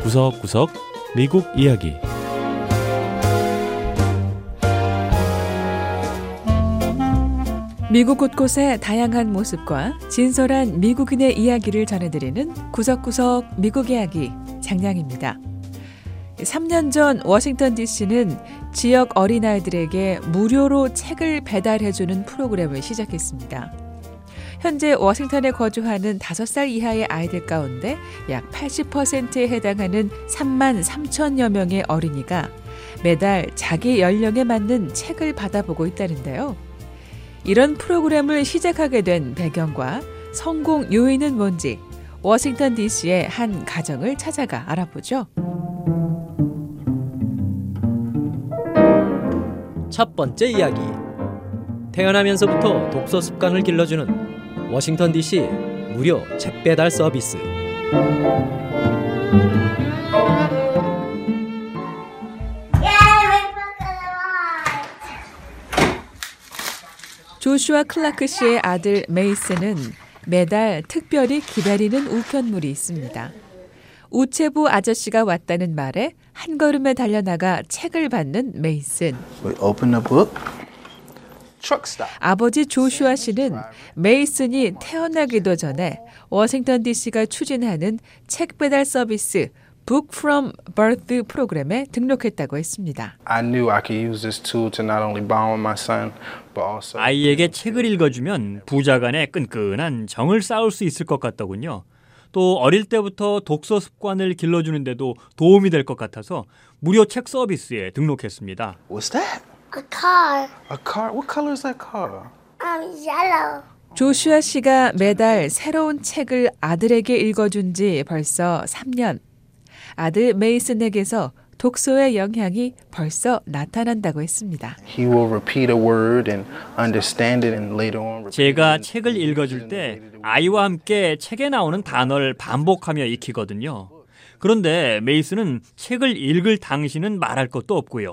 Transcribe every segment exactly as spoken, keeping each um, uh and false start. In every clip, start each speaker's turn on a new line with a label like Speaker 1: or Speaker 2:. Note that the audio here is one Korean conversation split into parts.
Speaker 1: 구석구석 미국 이야기.
Speaker 2: 미국 곳곳의 다양한 모습과 진솔한 미국인의 이야기를 전해드리는 구석구석 미국 이야기 장량입니다. 삼 년 전 워싱턴 디씨는 지역 어린아이들에게 무료로 책을 배달해주는 프로그램을 시작했습니다. 현재 워싱턴에 거주하는 다섯 살 이하의 아이들 가운데 약 팔십 퍼센트에 해당하는 삼만 삼천여 명의 어린이가 매달 자기 연령에 맞는 책을 받아보고 있다는데요. 이런 프로그램을 시작하게 된 배경과 성공 요인은 뭔지 워싱턴 디씨의 한 가정을 찾아가 알아보죠.
Speaker 3: 첫 번째 이야기. 태어나면서부터 독서 습관을 길러주는 워싱턴 디씨 무료 책 배달 서비스.
Speaker 2: 조슈아 클라크 씨의 아들 메이슨은 매달 특별히 기다리는 우편물이 있습니다. 우체부 아저씨가 왔다는 말에 한 걸음에 달려나가 책을 받는 메이슨.
Speaker 4: Open the book.
Speaker 2: 아버지 조슈아 씨는 메이슨이 태어나기도 전에 워싱턴 디씨가 추진하는 책 배달 서비스 Book from Birth 프로그램에 등록했다고 했습니다.
Speaker 4: I knew I could use this tool to not only bond with my son, but also
Speaker 5: 아이에게 책을 읽어주면 부자 간의 끈끈한 정을 쌓을 수 있을 것 같더군요. 또 어릴 때부터 독서 습관을 길러주는데도 도움이 될 것 같아서 무료 책 서비스에 등록했습니다.
Speaker 4: What's that?
Speaker 6: A car.
Speaker 4: A car? What color is that car?
Speaker 6: Um, yellow.
Speaker 2: 조슈아 씨가 매달 새로운 책을 아들에게 읽어준 지 벌써 삼 년. 아들 메이슨에게서 독서의 영향이 벌써 나타난다고 했습니다.
Speaker 4: He will repeat a word and understand it and later on repeat
Speaker 5: 제가
Speaker 4: it.
Speaker 5: 책을 읽어줄 때 아이와 함께 책에 나오는 단어를 반복하며 익히거든요. 그런데 메이슨은 책을 읽을 당시는 말할 것도 없고요.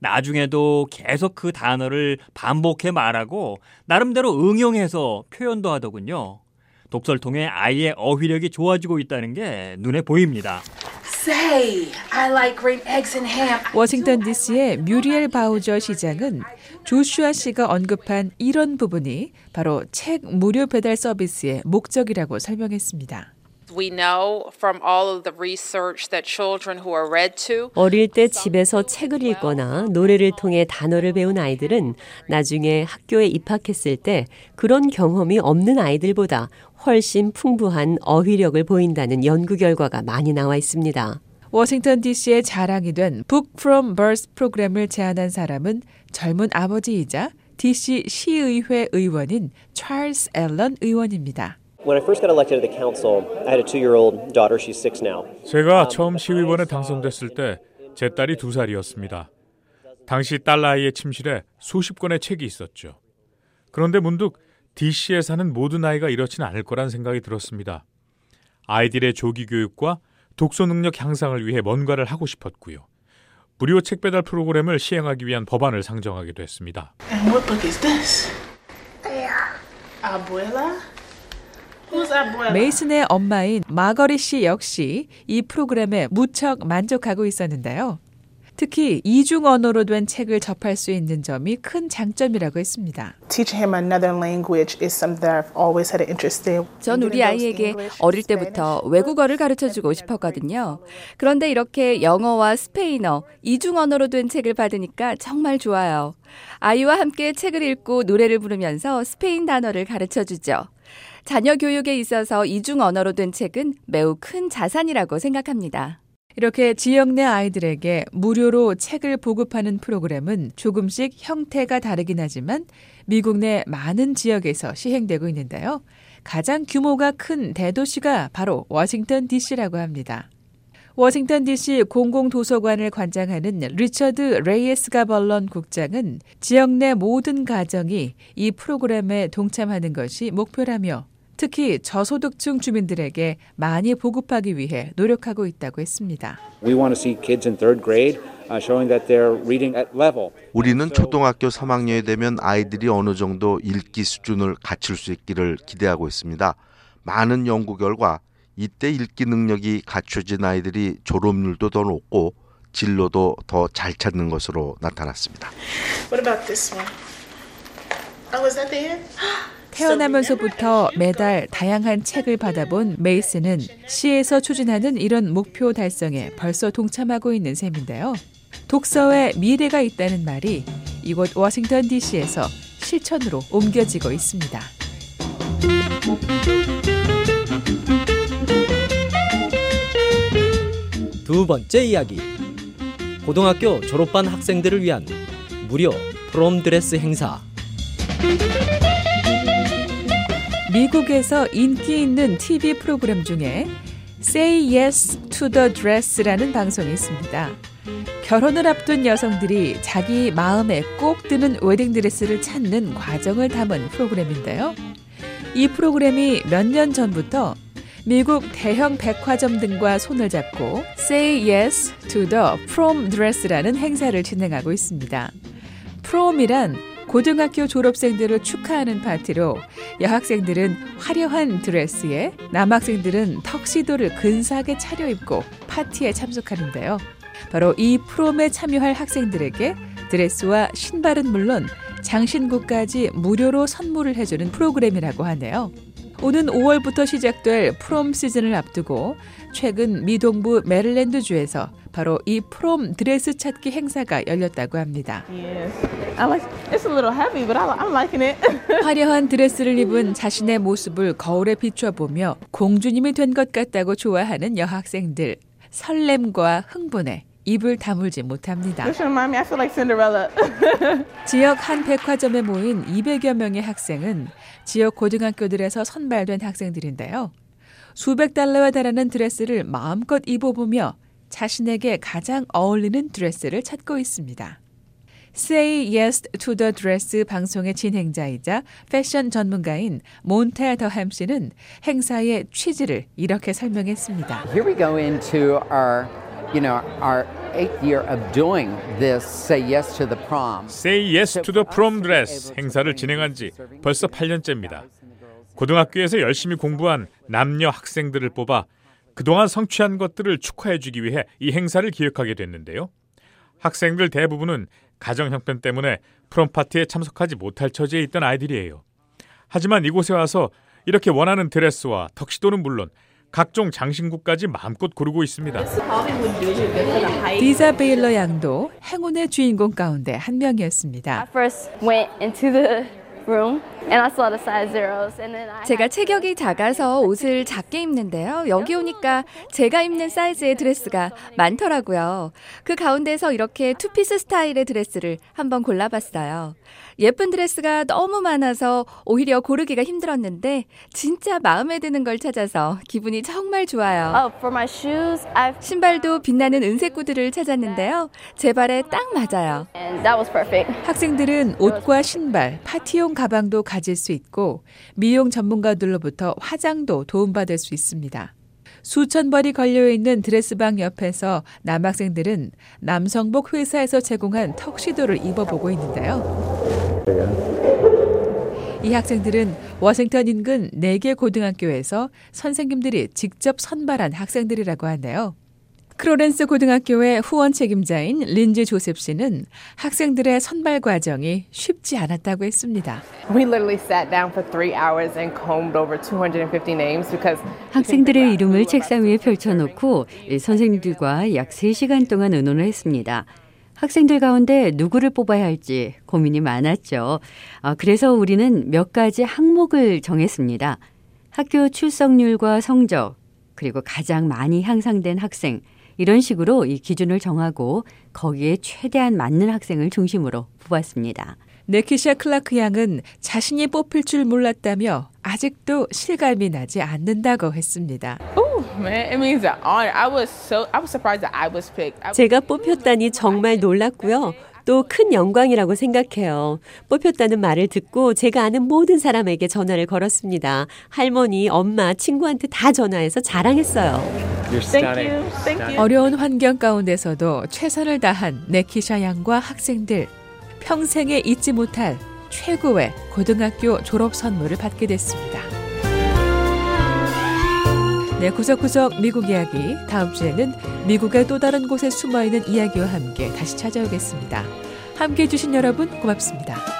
Speaker 5: 나중에도 계속 그 단어를 반복해 말하고 나름대로 응용해서 표현도 하더군요. 독서를 통해 아이의 어휘력이 좋아지고 있다는 게 눈에 보입니다.
Speaker 7: Say, I like green eggs and ham.
Speaker 2: 워싱턴 디씨의 뮤리엘 바우저 시장은 조슈아 씨가 언급한 이런 부분이 바로 책 무료 배달 서비스의 목적이라고 설명했습니다.
Speaker 8: We know from all of the research that children who are read to
Speaker 9: 어릴 때 집에서 책을 읽거나 노래를 통해 단어를 배운 아이들은 나중에 학교에 입학했을 때 그런 경험이 없는 아이들보다 훨씬 풍부한 어휘력을 보인다는 연구 결과가 많이 나와 있습니다.
Speaker 2: 워싱턴 디씨의 자랑이 된 Book from Birth 프로그램을 제안한 사람은 젊은 아버지이자 디씨 시의회 의원인 찰스 앨런 의원입니다.
Speaker 10: When I first got elected to the council, I had a two-year-old daughter. She's six now.
Speaker 11: 제가 처음 시의원에 당선됐을 때 제 딸이 두 살이었습니다. 당시 딸 아이의 침실에 수십 권의 책이 있었죠. 그런데 문득 디씨에 사는 모든 아이가 이렇지는 않을 거란 생각이 들었습니다. 아이들의 조기 교육과 독서 능력 향상을 위해 뭔가를 하고 싶었고요. 무료 책 배달 프로그램을 시행하기 위한 법안을 상정하기도 했습니다.
Speaker 7: And what book is this? Abuela?
Speaker 2: 메이슨의 엄마인 마거리 씨 역시 이 프로그램에 무척 만족하고 있었는데요. 특히 이중 언어로 된 책을 접할 수 있는 점이 큰 장점이라고 했습니다.
Speaker 12: Teaching him another language is something that I've always had an interest in.
Speaker 13: 전 우리 아이에게 어릴 때부터 외국어를 가르쳐주고 싶었거든요. 그런데 이렇게 영어와 스페인어, 이중 언어로 된 책을 받으니까 정말 좋아요. 아이와 함께 책을 읽고 노래를 부르면서 스페인 단어를 가르쳐주죠. 자녀 교육에 있어서 이중 언어로 된 책은 매우 큰 자산이라고 생각합니다.
Speaker 2: 이렇게 지역 내 아이들에게 무료로 책을 보급하는 프로그램은 조금씩 형태가 다르긴 하지만 미국 내 많은 지역에서 시행되고 있는데요. 가장 규모가 큰 대도시가 바로 워싱턴 디씨라고 합니다. 워싱턴 디씨 공공도서관을 관장하는 리처드 레이에스 가벌런 국장은 지역 내 모든 가정이 이 프로그램에 동참하는 것이 목표라며 특히 저소득층 주민들에게 많이 보급하기 위해 노력하고 있다고 했습니다.
Speaker 14: We want to see kids in third grade showing that they're reading at level.
Speaker 15: 우리는 초등학교 삼 학년이 되면 아이들이 어느 정도 읽기 수준을 갖출 수 있기를 기대하고 있습니다. 많은 연구 결과 이때 읽기 능력이 갖춰진 아이들이 졸업률도 더 높고 진로도 더 잘 찾는 것으로 나타났습니다.
Speaker 12: What about this one? Oh, is that the end?
Speaker 2: 태어나면서부터 매달 다양한 책을 받아본 메이슨은 시에서 추진하는 이런 목표 달성에 벌써 동참하고 있는 셈인데요. 독서에 미래가 있다는 말이 이곳 워싱턴 디씨에서 실천으로 옮겨지고 있습니다.
Speaker 3: 두 번째 이야기. 고등학교 졸업반 학생들을 위한 무료 프롬 드레스 행사.
Speaker 2: 미국에서 인기 있는 티비 프로그램 중에 Say Yes to the Dress라는 방송이 있습니다. 결혼을 앞둔 여성들이 자기 마음에 꼭 드는 웨딩드레스를 찾는 과정을 담은 프로그램인데요. 이 프로그램이 몇 년 전부터 미국 대형 백화점 등과 손을 잡고 Say Yes to the Prom Dress라는 행사를 진행하고 있습니다. 프롬이란 고등학교 졸업생들을 축하하는 파티로 여학생들은 화려한 드레스에 남학생들은 턱시도를 근사하게 차려입고 파티에 참석하는데요. 바로 이 프롬에 참여할 학생들에게 드레스와 신발은 물론 장신구까지 무료로 선물을 해주는 프로그램이라고 하네요. 오는 오월부터 시작될 프롬 시즌을 앞두고 최근 미동부 메릴랜드주에서 바로 이 프롬 드레스 찾기 행사가 열렸다고 합니다.
Speaker 12: Yes. I like. It's a little heavy, but I, I'm liking it.
Speaker 2: 화려한 드레스를 입은 자신의 모습을 거울에 비춰보며 공주님이 된 것 같다고 좋아하는 여학생들. 설렘과 흥분에 입을 다물지 못합니다.
Speaker 12: This remind me. I feel like Cinderella.
Speaker 2: 지역 한 백화점에 모인 이백여 명의 학생은 지역 고등학교들에서 선발된 학생들인데요. 수백 달러에 달하는 드레스를 마음껏 입어보며 자신에게 가장 어울리는 드레스를 찾고 있습니다. Say Yes to the Dress 방송의 진행자이자 패션 전문가인 몬타 더햄 씨는 행사의 취지를 이렇게 설명했습니다.
Speaker 16: Here we go into our, you know, our eighth year of doing this Say Yes to the Prom.
Speaker 11: Say Yes to the Prom Dress 행사를 진행한 지 벌써 팔 년째입니다. 고등학교에서 열심히 공부한 남녀 학생들을 뽑아 그동안 성취한 것들을 축하해주기 위해 이 행사를 기획하게 됐는데요. 학생들 대부분은 가정 형편 때문에 프롬 파티에 참석하지 못할 처지에 있던 아이들이에요. 하지만 이곳에 와서 이렇게 원하는 드레스와 턱시도는 물론 각종 장신구까지 마음껏 고르고 있습니다.
Speaker 2: 디자 베일러 양도 행운의 주인공 가운데 한 명이었습니다.
Speaker 13: 제가 체격이 작아서 옷을 작게 입는데요. 여기 오니까 제가 입는 사이즈의 드레스가 많더라고요. 그 가운데서 이렇게 투피스 스타일의 드레스를 한번 골라봤어요. 예쁜 드레스가 너무 많아서 오히려 고르기가 힘들었는데 진짜 마음에 드는 걸 찾아서 기분이 정말 좋아요. 신발도 빛나는 은색 구두를 찾았는데요. 제 발에 딱 맞아요. 학생들은 옷과 신발, 파티용 가방도 가질 수 있고 미용 전문가들로부터 화장도 도움받을 수 있습니다. 수천 벌이 걸려있는 드레스방 옆에서 남학생들은 남성복 회사에서 제공한 턱시도를 입어보고 있는데요. 이 학생들은 워싱턴 인근 네 개 고등학교에서 선생님들이 직접 선발한 학생들이라고 하네요. 크로렌스 고등학교의 후원 책임자인 린지 조셉 씨는 학생들의 선발 과정이 쉽지 않았다고 했습니다.
Speaker 17: We literally sat down for three hours and combed over two hundred fifty names because
Speaker 18: 학생들의 이름을 책상 위에 펼쳐놓고 선생님들과 약 세 시간 동안 의논을 했습니다. 학생들 가운데 누구를 뽑아야 할지 고민이 많았죠. 그래서 우리는 몇 가지 항목을 정했습니다. 학교 출석률과 성적, 그리고 가장 많이 향상된 학생, 이런 식으로 이 기준을 정하고 거기에 최대한 맞는 학생을 중심으로 뽑았습니다.
Speaker 2: 네키샤 클라크 양은 자신이 뽑힐 줄 몰랐다며 아직도 실감이 나지 않는다고 했습니다.
Speaker 17: Ooh, man, it means an honor. I was so I was surprised that I was picked.
Speaker 9: 제가 뽑혔다니 정말 놀랐고요. 또 큰 영광이라고 생각해요. 뽑혔다는 말을 듣고 제가 아는 모든 사람에게 전화를 걸었습니다. 할머니, 엄마, 친구한테 다 전화해서 자랑했어요.
Speaker 2: Thank you. Thank you. 어려운 환경 가운데서도 최선을 다한 네키샤 양과 학생들. 평생에 잊지 못할 최고의 고등학교 졸업 선물을 받게 됐습니다. 네, 구석구석 미국 이야기. 다음 주에는 미국의 또 다른 곳에 숨어있는 이야기와 함께 다시 찾아오겠습니다. 함께해 주신 여러분 고맙습니다.